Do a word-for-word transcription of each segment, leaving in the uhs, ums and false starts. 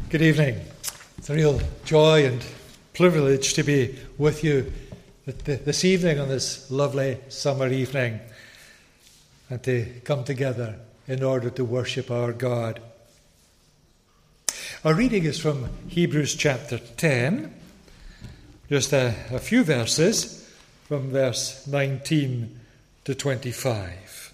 Good evening. It's a real joy and privilege to be with you this evening on this lovely summer evening and to come together in order to worship our God. Our reading is from Hebrews chapter ten, just a, a few verses from verse nineteen to twenty-five.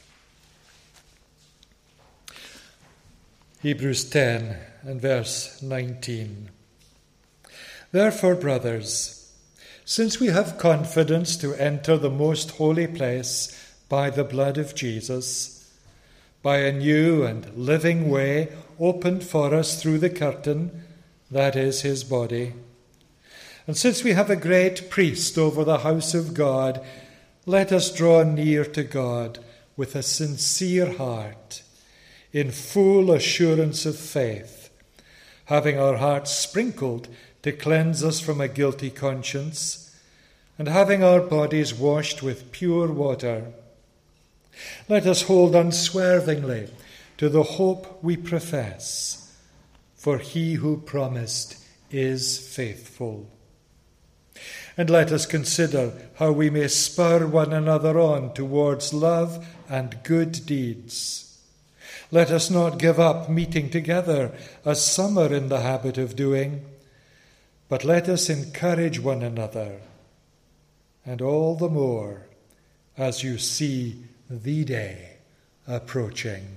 Hebrews ten and verse nineteen. Therefore, brothers, since we have confidence to enter the most holy place by the blood of Jesus, by a new and living way opened for us through the curtain, that is his body, and since we have a great priest over the house of God, let us draw near to God with a sincere heart, in full assurance of faith, having our hearts sprinkled to cleanse us from a guilty conscience, and having our bodies washed with pure water. Let us hold unswervingly to the hope we profess, for he who promised is faithful. And let us consider how we may spur one another on towards love and good deeds. Let us not give up meeting together, as some are in the habit of doing, but let us encourage one another, and all the more as you see the day approaching.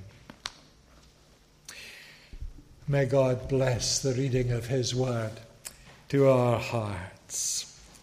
May God bless the reading of his word to our hearts.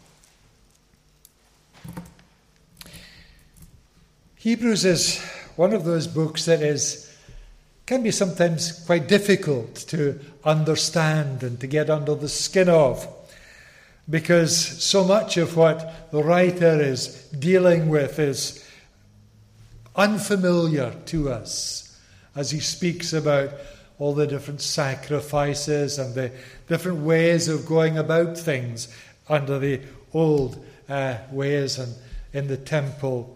Hebrews is one of those books that is can be sometimes quite difficult to understand and to get under the skin of, because so much of what the writer is dealing with is unfamiliar to us as he speaks about all the different sacrifices and the different ways of going about things under the old uh, ways and in the temple.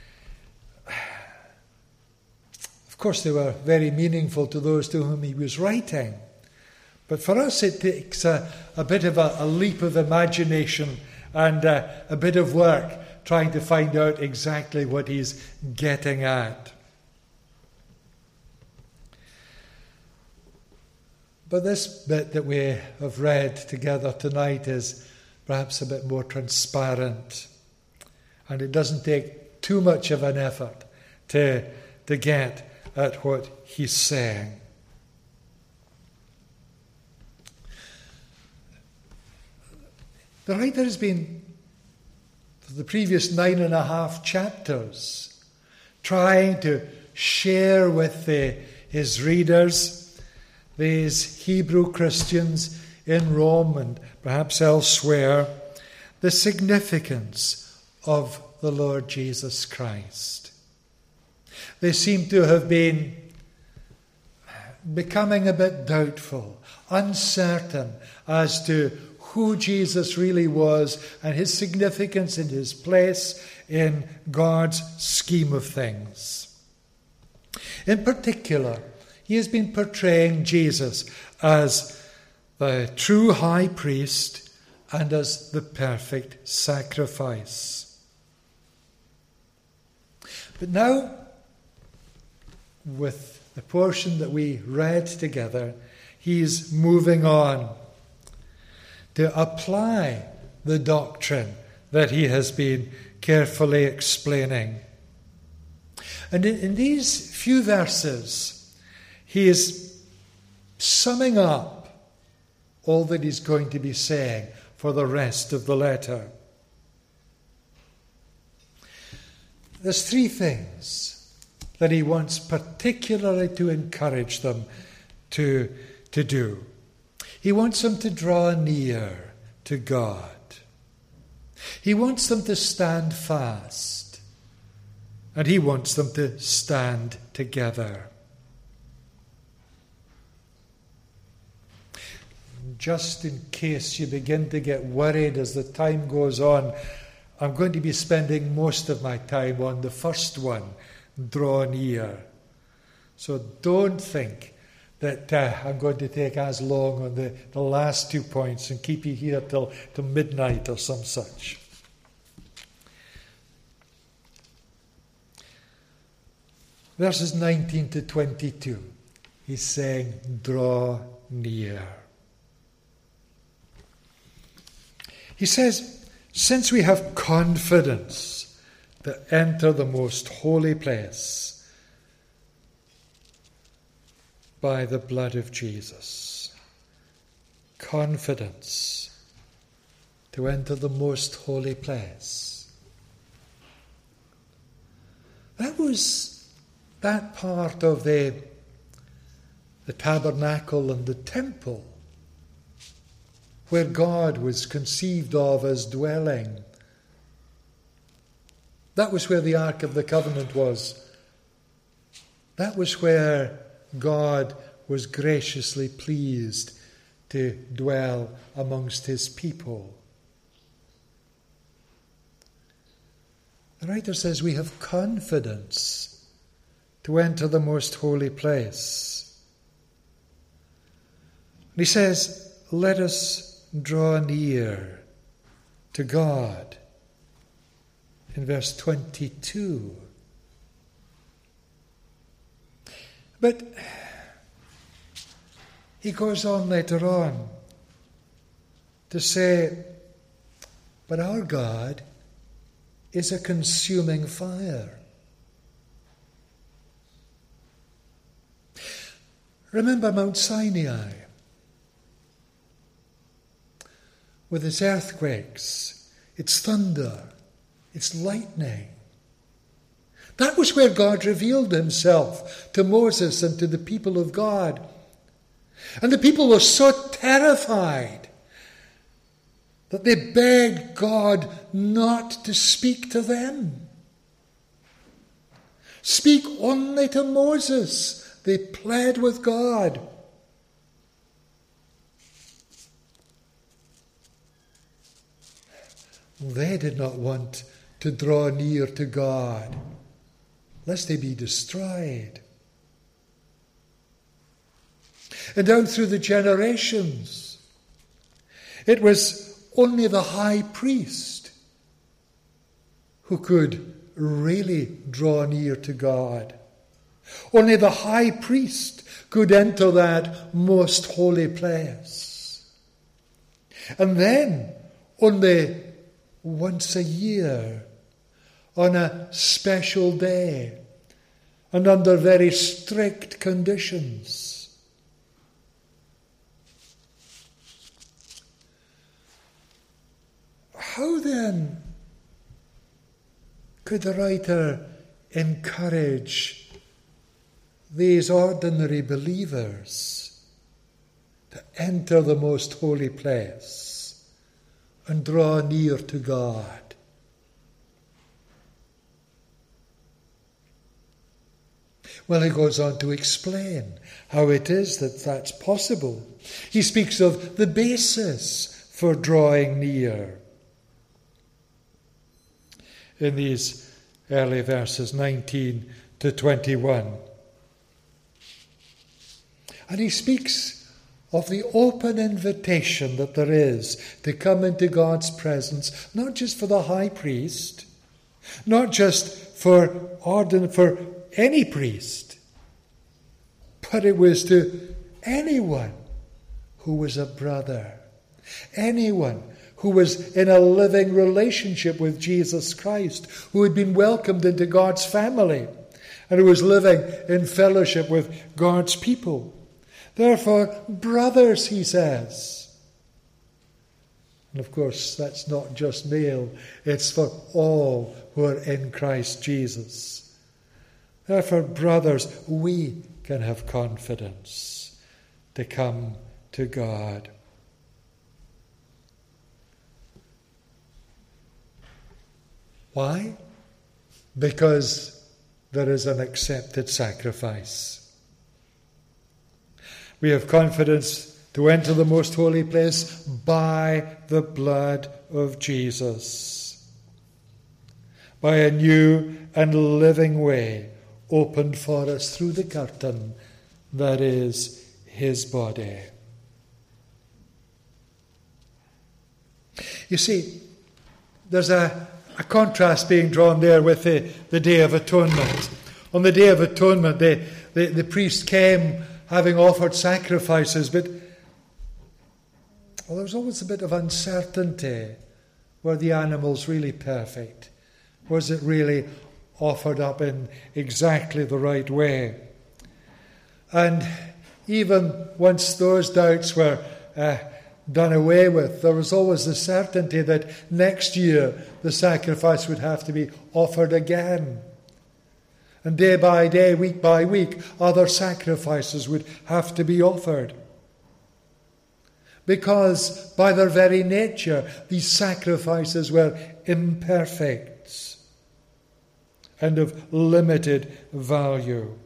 Of course, they were very meaningful to those to whom he was writing. But for us, it takes a, a bit of a, a leap of imagination and uh, a bit of work trying to find out exactly what he's getting at. But this bit that we have read together tonight is perhaps a bit more transparent, and it doesn't take too much of an effort to, to get at what he's saying. The writer has been, for the previous nine and a half chapters, trying to share with the, his readers, these Hebrew Christians in Rome and perhaps elsewhere, the significance of the Lord Jesus Christ. They seem to have been becoming a bit doubtful, uncertain as to who Jesus really was and his significance and his place in God's scheme of things. In particular, he has been portraying Jesus as the true high priest and as the perfect sacrifice. But now, with the portion that we read together, he's moving on to apply the doctrine that he has been carefully explaining. And in, in these few verses, he is summing up all that he's going to be saying for the rest of the letter. There's three things that he wants particularly to encourage them to, to do. He wants them to draw near to God. He wants them to stand fast. And he wants them to stand together. Just in case you begin to get worried as the time goes on, I'm going to be spending most of my time on the first one, draw near. So don't think that uh, I'm going to take as long on the, the last two points and keep you here till, till midnight or some such. Verses nineteen to twenty-two, he's saying, draw near. He says, since we have confidence to enter the most holy place by the blood of Jesus, confidence to enter the most holy place. That was that part of the, the tabernacle and the temple where God was conceived of as dwelling. That was where the Ark of the Covenant was. That was where God was graciously pleased to dwell amongst his people. The writer says we have confidence to enter the most holy place. And he says, let us draw near to God. In verse twenty-two. But he goes on later on to say, but our God is a consuming fire. Remember Mount Sinai, with its earthquakes, its thunder, its lightning. That was where God revealed himself to Moses and to the people of God. And the people were so terrified that they begged God not to speak to them. Speak only to Moses. They pled with God. They did not want to draw near to God, lest they be destroyed. And down through the generations, it was only the high priest who could really draw near to God. Only the high priest could enter that most holy place. And then, only once a year, on a special day, and under very strict conditions. How then could the writer encourage these ordinary believers to enter the most holy place and draw near to God? Well, he goes on to explain how it is that that's possible. He speaks of the basis for drawing near. In these early verses, nineteen to twenty-one. And he speaks of the open invitation that there is to come into God's presence, not just for the high priest, not just for ordin- for any priest, but it was to anyone who was a brother, anyone who was in a living relationship with Jesus Christ, who had been welcomed into God's family, and who was living in fellowship with God's people. Therefore, brothers, he says. And of course, that's not just male, it's for all who are in Christ Jesus. Therefore, brothers, we can have confidence to come to God. Why? Because there is an accepted sacrifice. We have confidence to enter the most holy place by the blood of Jesus, by a new and living way opened for us through the curtain that is his body. You see, there's a, a contrast being drawn there with the, the Day of Atonement. On the Day of Atonement, the, the, the priest came having offered sacrifices, but well, there was always a bit of uncertainty. Were the animals really perfect? Was it really offered up in exactly the right way? And even once those doubts were uh, done away with, there was always the certainty that next year the sacrifice would have to be offered again. And day by day, week by week, other sacrifices would have to be offered. Because by their very nature, these sacrifices were imperfect and of limited value.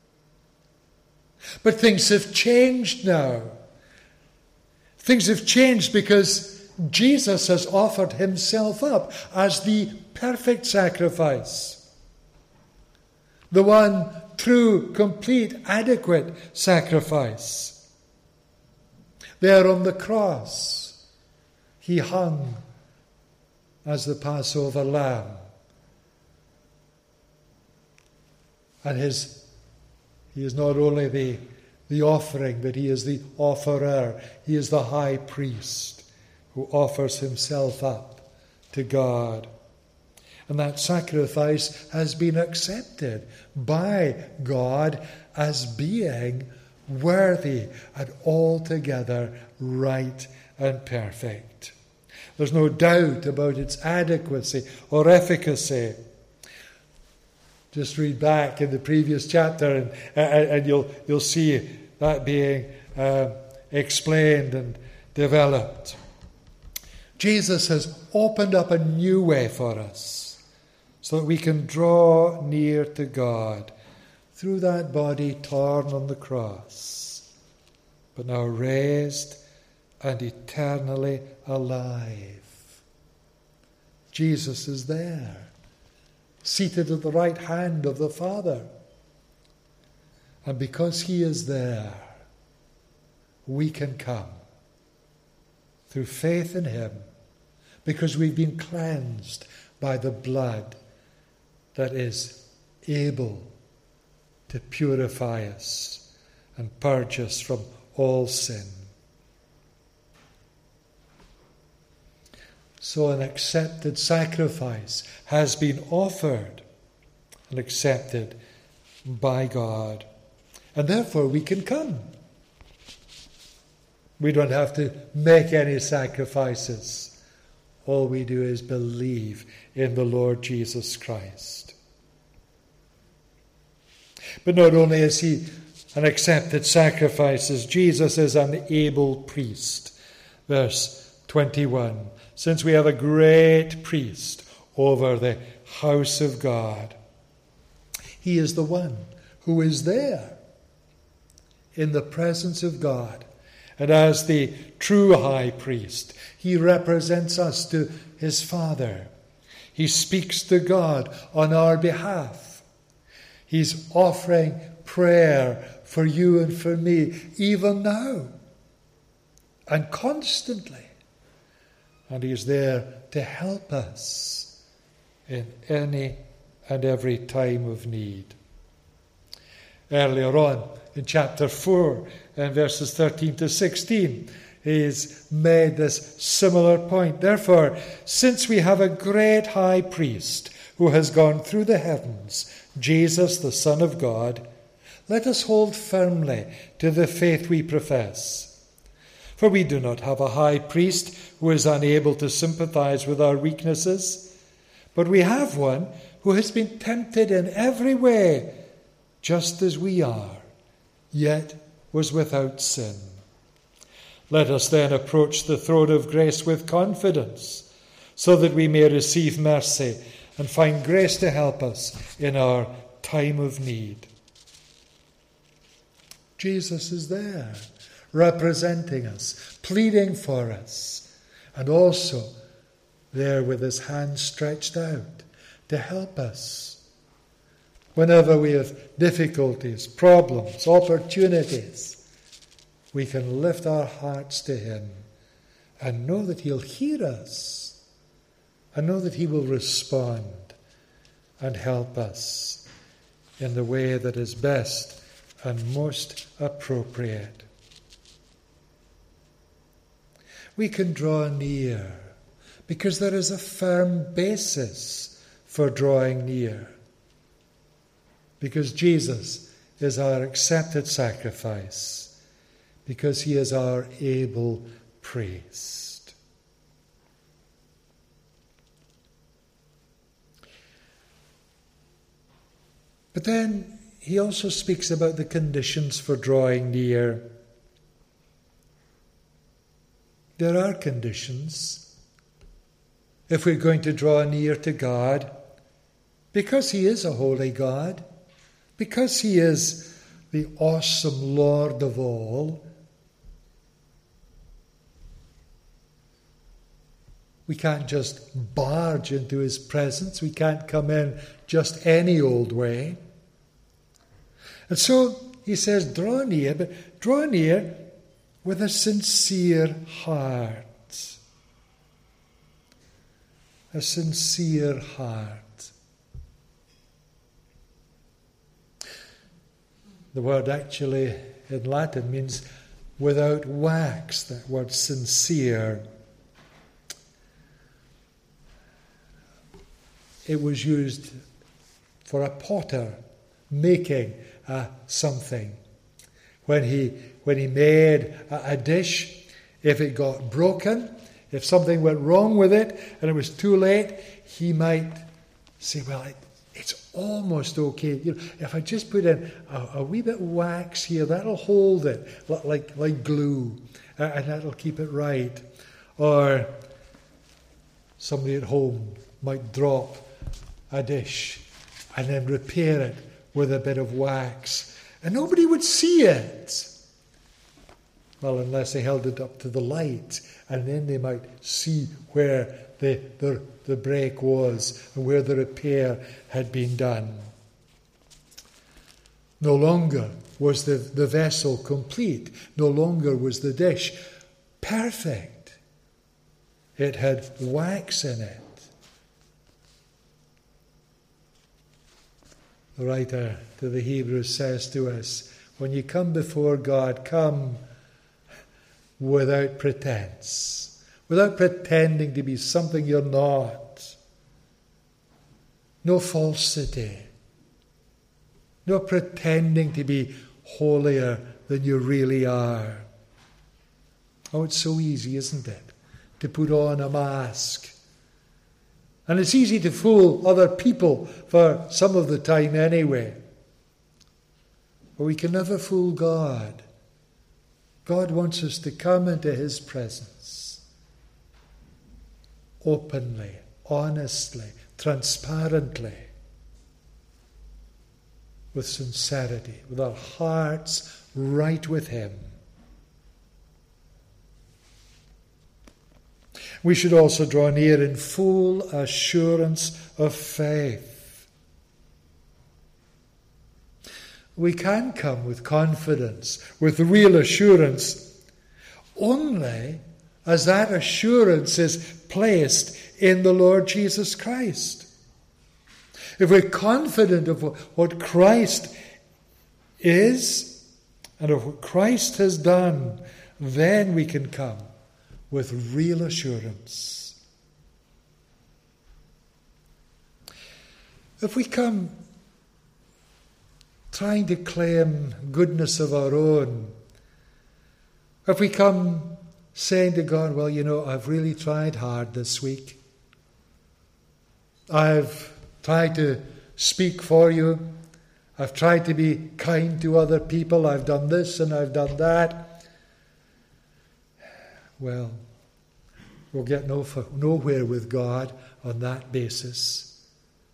But things have changed now. Things have changed because Jesus has offered himself up as the perfect sacrifice. The one true, complete, adequate sacrifice. There on the cross, he hung as the Passover lamb. And his, he is not only the, the offering, but he is the offerer. He is the high priest who offers himself up to God. And that sacrifice has been accepted by God as being worthy and altogether right and perfect. There's no doubt about its adequacy or efficacy. Just read back in the previous chapter and, and, and you'll, you'll see that being uh, explained and developed. Jesus has opened up a new way for us so that we can draw near to God through that body torn on the cross, but now raised and eternally alive. Jesus is there, seated at the right hand of the Father. And because he is there, we can come through faith in him, because we've been cleansed by the blood that is able to purify us and purge us from all sin. So an accepted sacrifice has been offered and accepted by God. And therefore we can come. We don't have to make any sacrifices. All we do is believe in the Lord Jesus Christ. But not only is he an accepted sacrifice, Jesus is an able priest. Verse twenty-one, since we have a great priest over the house of God. He is the one who is there in the presence of God. And as the true high priest, he represents us to his Father. He speaks to God on our behalf. He's offering prayer for you and for me, even now, and constantly. And he's there to help us in any and every time of need. Earlier on, in chapter four, and verses thirteen to sixteen, he's made this similar point. Therefore, since we have a great high priest who has gone through the heavens, Jesus, the Son of God, let us hold firmly to the faith we profess. For we do not have a high priest who is unable to sympathize with our weaknesses, but we have one who has been tempted in every way, just as we are, yet was without sin. Let us then approach the throne of grace with confidence, so that we may receive mercy and find grace to help us in our time of need. Jesus is there, representing us, pleading for us, and also there with his hand stretched out to help us. Whenever we have difficulties, problems, opportunities, we can lift our hearts to him and know that he'll hear us and know that he will respond and help us in the way that is best and most appropriate. We can draw near because there is a firm basis for drawing near. Because Jesus is our accepted sacrifice. Because he is our able priest. But then he also speaks about the conditions for drawing near. There are conditions if we're going to draw near to God, because he is a holy God, because he is the awesome Lord of all. We can't just barge into his presence. We can't come in just any old way. And so he says, draw near, but draw near with a sincere heart. A sincere heart. The word actually in Latin means without wax, that word sincere. It was used for a potter making uh, something. When he when he made a, a dish, if it got broken, if something went wrong with it and it was too late, he might say, well, it, it's almost okay. You know, if I just put in a, a wee bit of wax here, that'll hold it, like, like glue, uh, and that'll keep it right. Or somebody at home might drop a dish and then repair it with a bit of wax, and nobody would see it. Well, unless they held it up to the light, and then they might see where the, the, the break was and where the repair had been done. No longer was the, the vessel complete. No longer was the dish perfect. It had wax in it. The writer to the Hebrews says to us, when you come before God, come without pretense, without pretending to be something you're not. No falsity. No pretending to be holier than you really are. Oh, it's so easy, isn't it, to put on a mask. And it's easy to fool other people for some of the time anyway. But we can never fool God. God wants us to come into his presence openly, honestly, transparently, with sincerity, with our hearts right with him. We should also draw near in full assurance of faith. We can come with confidence, with real assurance, only as that assurance is placed in the Lord Jesus Christ. If we're confident of what Christ is and of what Christ has done, then we can come with real assurance. If we come trying to claim goodness of our own, if we come saying to God, well, you know, I've really tried hard this week. I've tried to speak for you. I've tried to be kind to other people. I've done this and I've done that. Well, we'll get no, nowhere with God on that basis.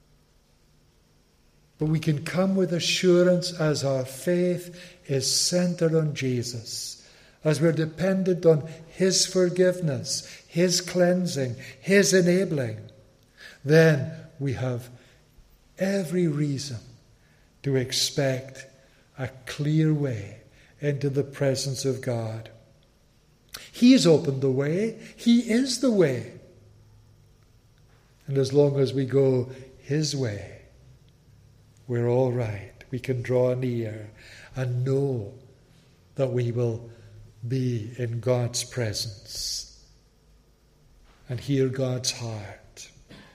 But we can come with assurance as our faith is centered on Jesus, as we're dependent on his forgiveness, his cleansing, his enabling. Then we have every reason to expect a clear way into the presence of God. He's opened the way. He is the way. And as long as we go His way, we're all right. We can draw near and know that we will be in God's presence and hear God's heart.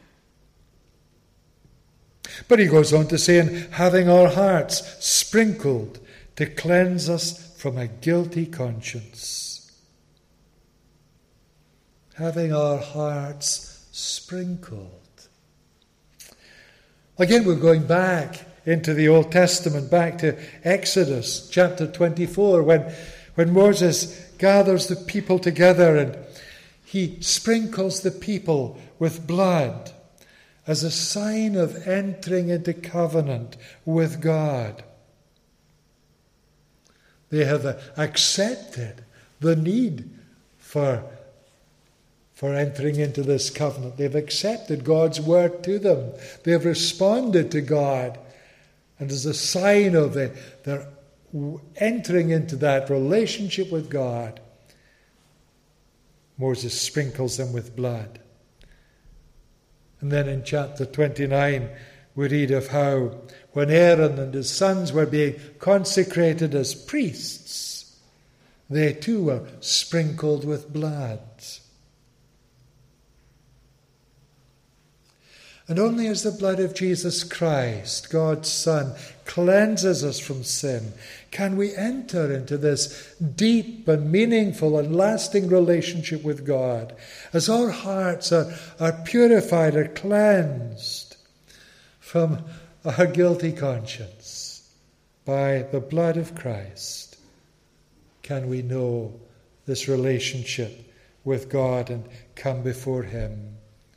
But he goes on to say, and having our hearts sprinkled to cleanse us from a guilty conscience. Having our hearts sprinkled. Again, we're going back into the Old Testament, back to Exodus chapter twenty-four, when, when Moses gathers the people together and he sprinkles the people with blood as a sign of entering into covenant with God. They have accepted the need for, for entering into this covenant. They've accepted God's word to them. They've responded to God. And as a sign of it, their entering into that relationship with God, Moses sprinkles them with blood. And then in chapter twenty-nine, we read of how when Aaron and his sons were being consecrated as priests, they too were sprinkled with blood. And only as the blood of Jesus Christ, God's Son, cleanses us from sin, can we enter into this deep and meaningful and lasting relationship with God, as our hearts are, are purified, are cleansed from our guilty conscience by the blood of Christ. Can we know this relationship with God and come before Him?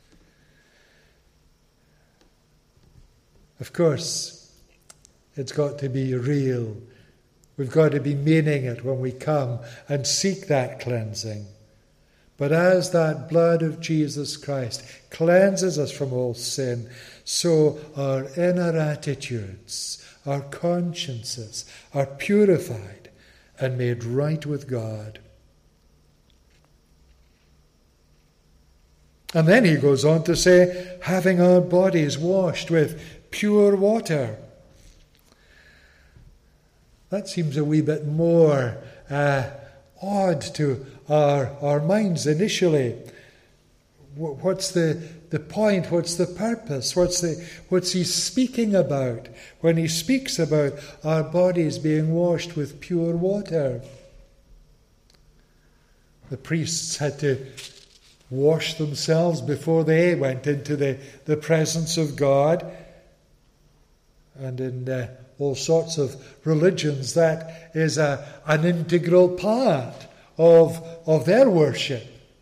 Of course, it's got to be real. We've got to be meaning it when we come and seek that cleansing. But as that blood of Jesus Christ cleanses us from all sin, so our inner attitudes, our consciences are purified and made right with God. And then he goes on to say, having our bodies washed with pure water. That seems a wee bit more uh, odd to our, our minds initially. What's the, the point? What's the purpose? What's, the, what's he speaking about when he speaks about our bodies being washed with pure water? The priests had to wash themselves before they went into the, the presence of God. And in uh, all sorts of religions, that is a, an integral part of, of their worship.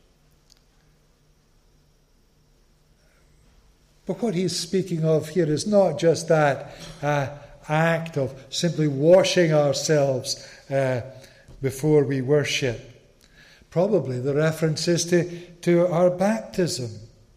But what he's speaking of here is not just that uh, act of simply washing ourselves uh, before we worship. Probably the reference is to, to our baptism.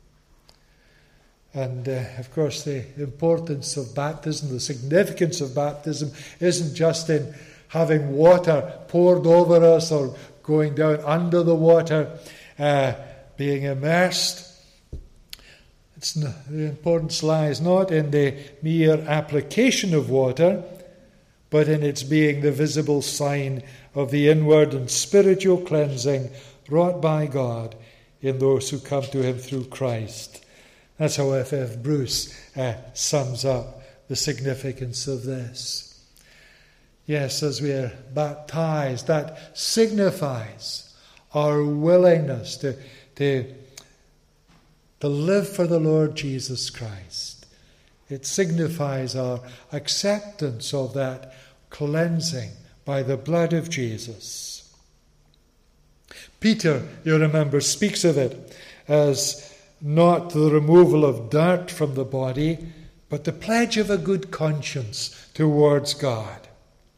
And, uh, of course, the importance of baptism, the significance of baptism, isn't just in having water poured over us or going down under the water, uh, being immersed. It's not, the importance lies not in the mere application of water, but in its being the visible sign of the inward and spiritual cleansing wrought by God in those who come to Him through Christ. That's how F F Bruce uh, sums up the significance of this. Yes, as we are baptized, that signifies our willingness to, to, to live for the Lord Jesus Christ. It signifies our acceptance of that cleansing by the blood of Jesus. Peter, you remember, speaks of it as not the removal of dirt from the body, but the pledge of a good conscience towards God.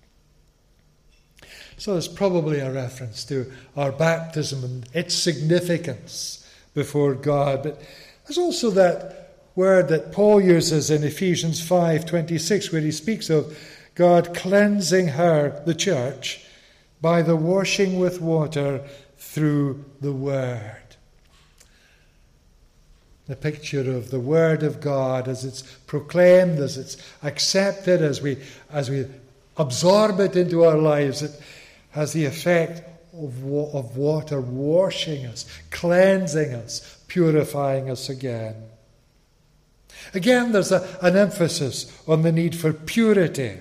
So there's probably a reference to our baptism and its significance before God. But there's also that word that Paul uses in Ephesians five twenty-six, where he speaks of God cleansing her, the church, by the washing with water through the Word. The picture of the Word of God as it's proclaimed, as it's accepted, as we as we absorb it into our lives, it has the effect of, wa- of water washing us, cleansing us, purifying us again. Again, there's a, an emphasis on the need for purity.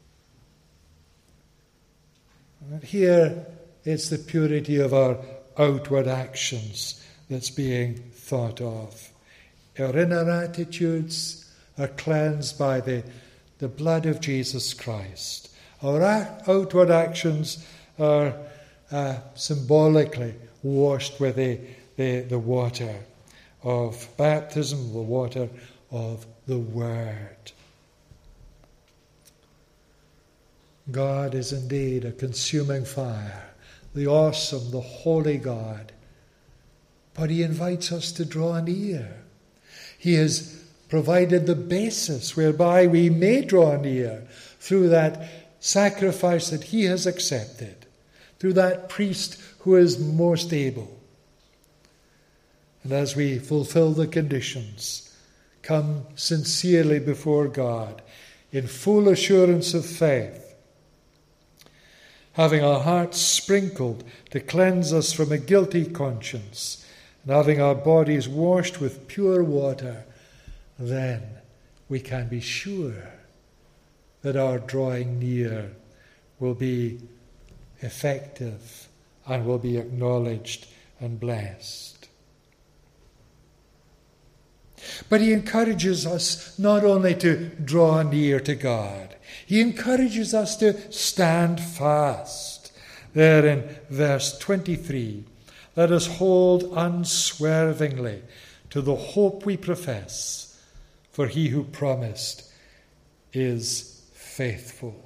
And here, it's the purity of our outward actions that's being thought of. Our inner attitudes are cleansed by the, the blood of Jesus Christ. Our outward actions are uh, symbolically washed with the, the, the water of baptism, the water of the Word. God is indeed a consuming fire, the awesome, the holy God. But He invites us to draw near. He has provided the basis whereby we may draw near through that sacrifice that He has accepted, through that priest who is most able. And as we fulfill the conditions, come sincerely before God in full assurance of faith, having our hearts sprinkled to cleanse us from a guilty conscience, and having our bodies washed with pure water, then we can be sure that our drawing near will be effective and will be acknowledged and blessed. But He encourages us not only to draw near to God, He encourages us to stand fast. There in verse twenty-three, let us hold unswervingly to the hope we profess, for He who promised is faithful.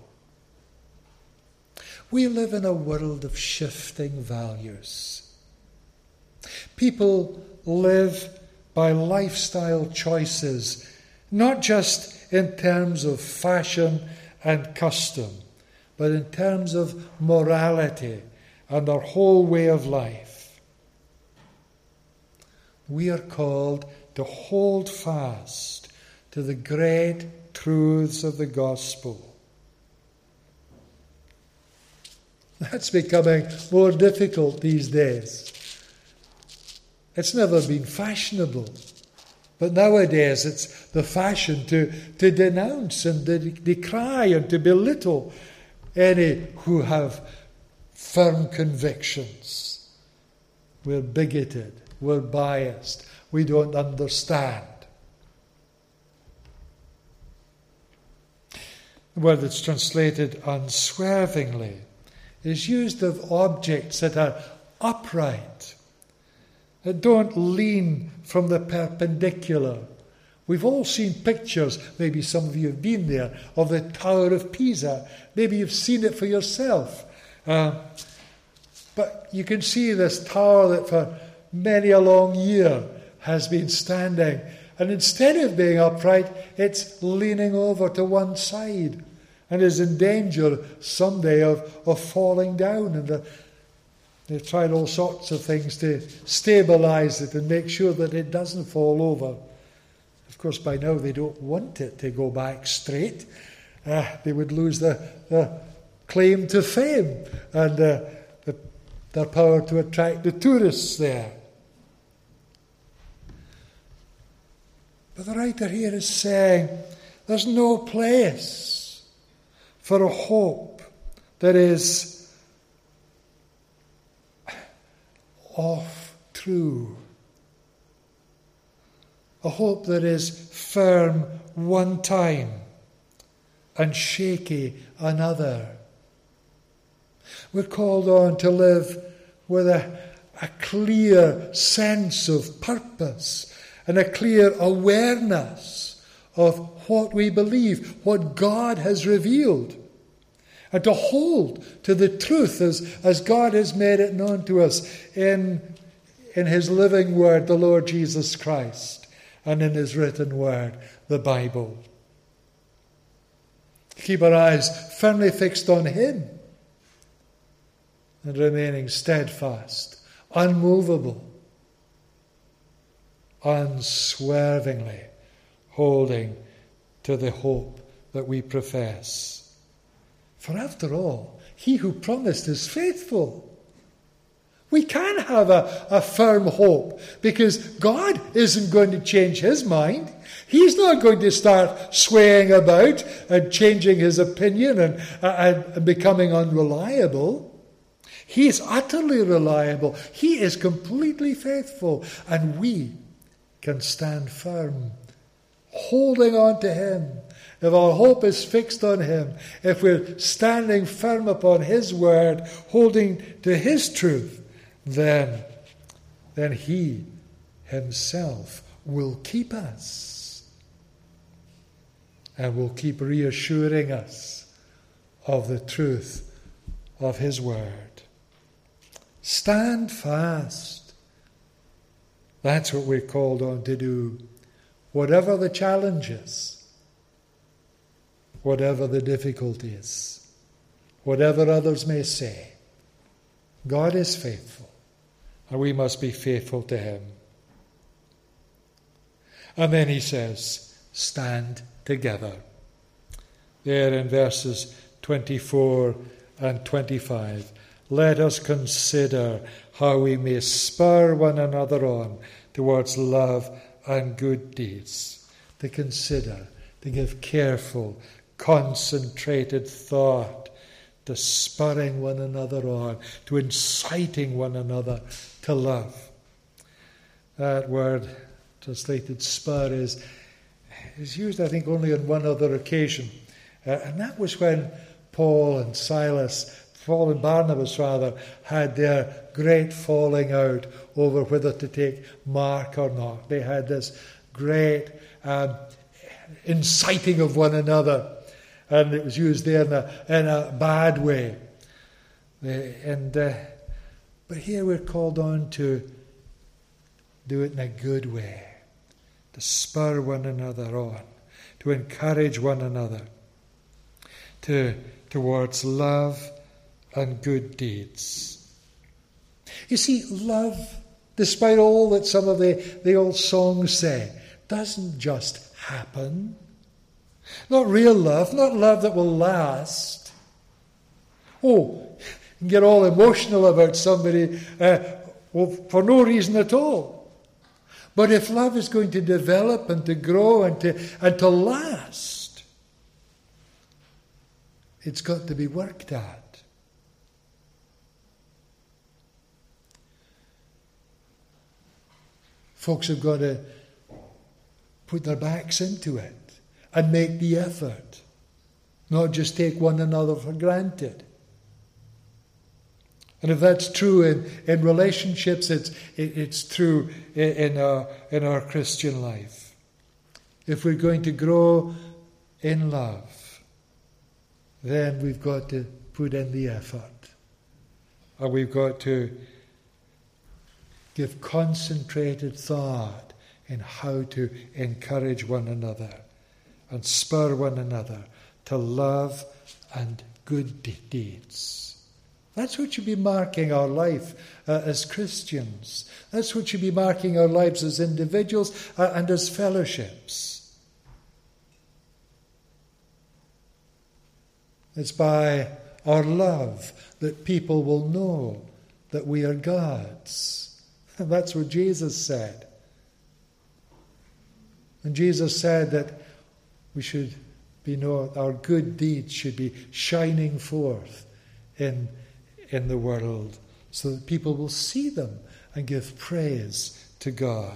We live in a world of shifting values. People live by lifestyle choices, not just in terms of fashion and custom, but in terms of morality and our whole way of life. We are called to hold fast to the great truths of the gospel. That's becoming more difficult these days. It's never been fashionable. But nowadays it's the fashion to, to denounce and to decry and to belittle any who have firm convictions. We're bigoted. We're biased. We don't understand. The word that's translated unswervingly is used of objects that are upright, that don't lean from the perpendicular. We've all seen pictures, maybe some of you have been there, of the Tower of Pisa. Maybe you've seen it for yourself. Uh, but you can see this tower that for many a long year has been standing. And instead of being upright, it's leaning over to one side and is in danger someday of, of falling down. And the, they've tried all sorts of things to stabilize it and make sure that it doesn't fall over. Of course, by now they don't want it to go back straight. Uh, they would lose the, the claim to fame and uh, the, their power to attract the tourists there. But the writer here is saying there's no place for a hope that is off true. A hope that is firm one time and shaky another. We're called on to live with a, a clear sense of purpose and a clear awareness of what we believe, what God has revealed, and to hold to the truth as, as God has made it known to us in, in His living Word, the Lord Jesus Christ, and in His written Word, the Bible. Keep our eyes firmly fixed on Him. and remaining steadfast, unmovable, unswervingly holding to the hope that we profess. For after all, he who promised is faithful. We can have a, a firm hope because God isn't going to change his mind. He's not going to start swaying about and changing his opinion and, and, and becoming unreliable. He is utterly reliable. He is completely faithful. And we can stand firm, holding on to him. If our hope is fixed on him, if we're standing firm upon his word, holding to his truth, then, then he himself will keep us and will keep reassuring us of the truth of his word. Stand fast. That's what we're called on to do. Whatever the challenges, whatever the difficulties, whatever others may say, God is faithful, and we must be faithful to him. And then he says, stand together. There in verses twenty-four and twenty-five, let us consider how we may spur one another on towards love and good deeds. To consider, to give careful, concentrated thought to spurring one another on, to inciting one another to love. That word translated spur is, is used, I think, only on one other occasion. Uh, and that was when Paul and Silas, Paul and Barnabas rather, had their great falling out over whether to take Mark or not. They had this great um, inciting of one another. And it was used there in a, in a bad way. And uh, but here we're called on to do it in a good way, to spur one another on, to encourage one another to towards love and good deeds. You see, love, despite all that some of the, the old songs say, doesn't just happen. Not real love, not love that will last. Oh, you can get all emotional about somebody uh, well, for no reason at all. But if love is going to develop and to grow and to, and to last, it's got to be worked at. Folks have got to put their backs into it and make the effort, not just take one another for granted. And if that's true in, in relationships, it's it, it's true in, in our in our Christian life. If we're going to grow in love, then we've got to put in the effort, and we've got to give concentrated thought in how to encourage one another and spur one another to love and good de- deeds. That's what should be marking our life uh, as Christians. That's what should be marking our lives as individuals uh, and as fellowships. It's by our love that people will know that we are God's. And that's what Jesus said. And Jesus said that we should be known, our good deeds should be shining forth in, in the world so that people will see them and give praise to God.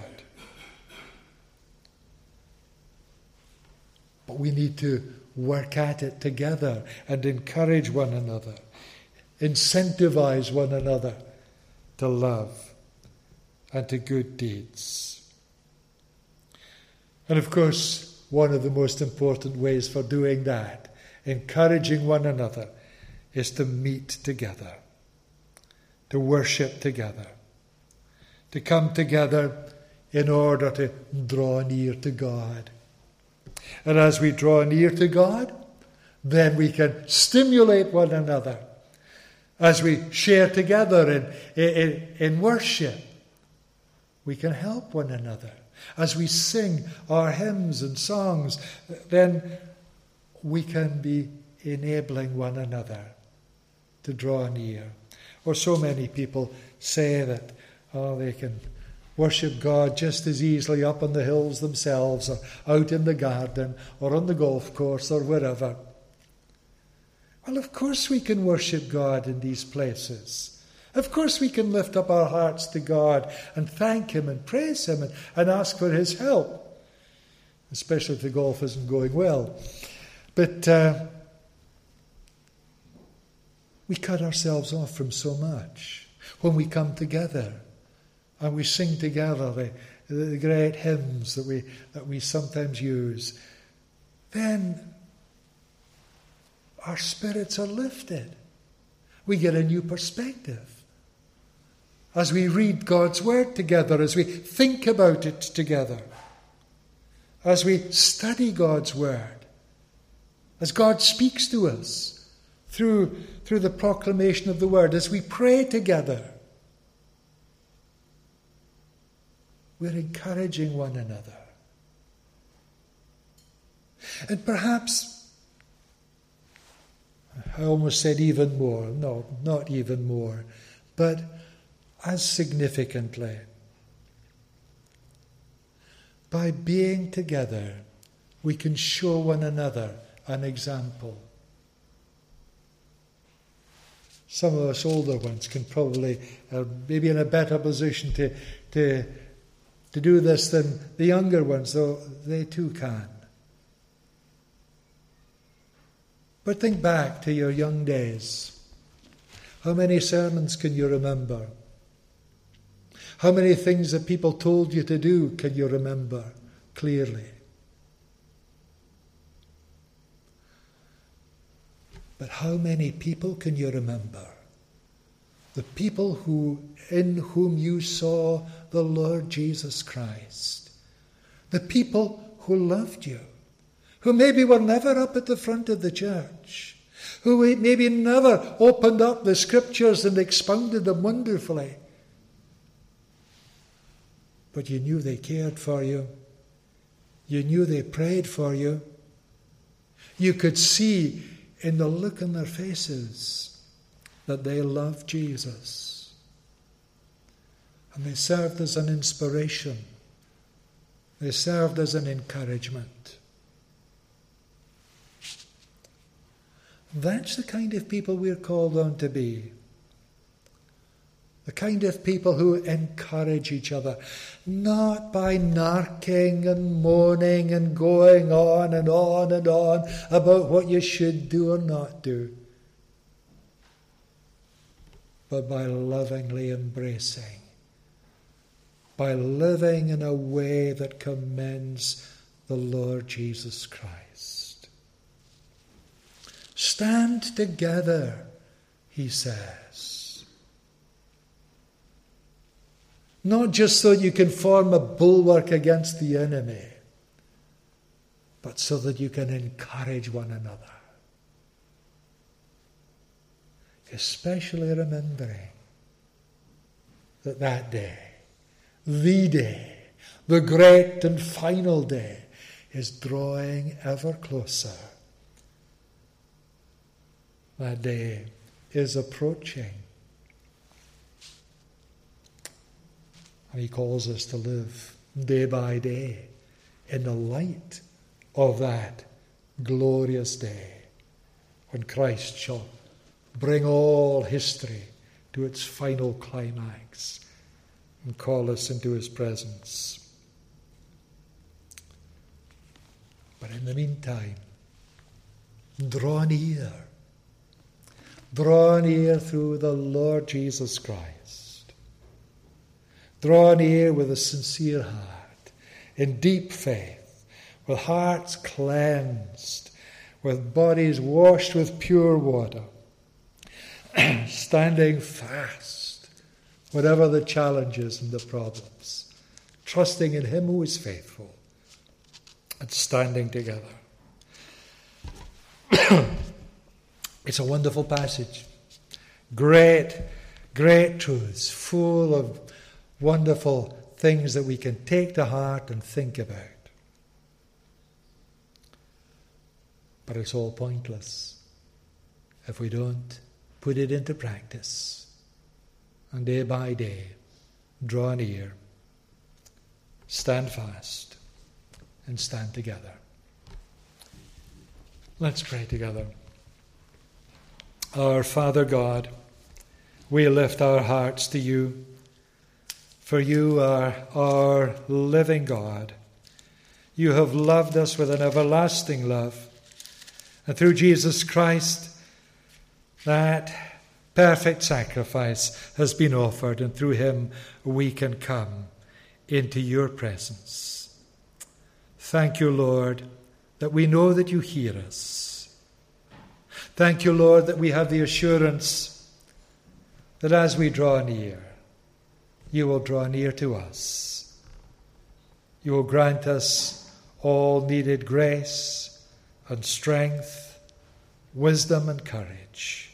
But we need to work at it together and encourage one another, incentivize one another to love and to good deeds. And of course, one of the most important ways for doing that, encouraging one another, is to meet together, to worship together, to come together in order to draw near to God. And as we draw near to God, then we can stimulate one another as we share together in, in, in worship, we can help one another. As we sing our hymns and songs, then we can be enabling one another to draw near. Or so many people say that, oh, they can worship God just as easily up on the hills themselves, or out in the garden, or on the golf course, or wherever. Well, of course we can worship God in these places. Of course we can lift up our hearts to God and thank Him and praise Him and, and ask for His help, especially if the golf isn't going well. But uh, we cut ourselves off from so much when we come together and we sing together the, the great hymns that we that we sometimes use. Then our spirits are lifted. We get a new perspective. As we read God's Word together, as we think about it together, as we study God's Word, as God speaks to us through, through the proclamation of the Word, as we pray together, we're encouraging one another. And perhaps, I almost said even more, no, not even more, but as significantly, by being together, we can show one another an example. Some of us older ones can probably uh, maybe in a better position to, to, to do this than the younger ones, though they too can. But think back to your young days. How many sermons can you remember? How many things that people told you to do can you remember clearly? But how many people can you remember? The people who, in whom you saw the Lord Jesus Christ. The people who loved you. Who maybe were never up at the front of the church. Who maybe never opened up the scriptures and expounded them wonderfully. But you knew they cared for you. You knew they prayed for you. You could see in the look on their faces that they loved Jesus. And they served as an inspiration. They served as an encouragement. That's the kind of people we're called on to be. The kind of people who encourage each other, not by narking and moaning and going on and on and on about what you should do or not do, but by lovingly embracing, by living in a way that commends the Lord Jesus Christ. Stand together, he says. Not just so you can form a bulwark against the enemy, but so that you can encourage one another. Especially remembering that that day, the day, the great and final day, is drawing ever closer. That day is approaching. And he calls us to live day by day in the light of that glorious day when Christ shall bring all history to its final climax and call us into his presence. But in the meantime, draw near. Draw near through the Lord Jesus Christ. Draw near with a sincere heart, in deep faith, with hearts cleansed, with bodies washed with pure water, standing fast, whatever the challenges and the problems, trusting in him who is faithful, and standing together. It's a wonderful passage. Great, great truths, full of wonderful things that we can take to heart and think about. But it's all pointless if we don't put it into practice. And day by day, draw near, stand fast, and stand together. Let's pray together. Our Father God, we lift our hearts to you, for you are our living God. You have loved us with an everlasting love, and through Jesus Christ, that perfect sacrifice has been offered, and through him we can come into your presence. Thank you, Lord, that we know that you hear us. Thank you, Lord, that we have the assurance that as we draw near, you will draw near to us. You will grant us all needed grace and strength, wisdom and courage.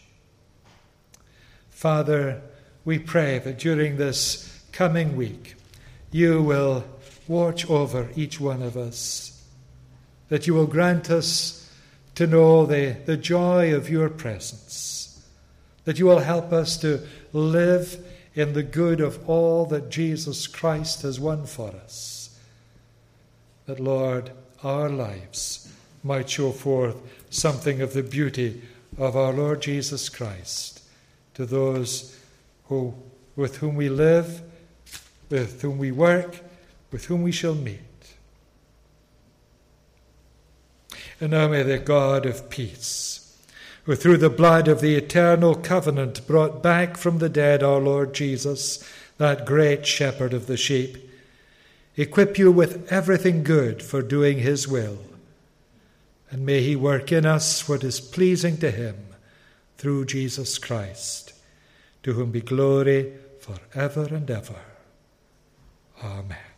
Father, we pray that during this coming week, you will watch over each one of us, that you will grant us to know the, the joy of your presence, that you will help us to live in the good of all that Jesus Christ has won for us, that, Lord, our lives might show forth something of the beauty of our Lord Jesus Christ to those who, with whom we live, with whom we work, with whom we shall meet. And now may the God of peace, who through the blood of the eternal covenant brought back from the dead our Lord Jesus, that great shepherd of the sheep, equip you with everything good for doing his will. And may he work in us what is pleasing to him through Jesus Christ, to whom be glory for ever and ever. Amen.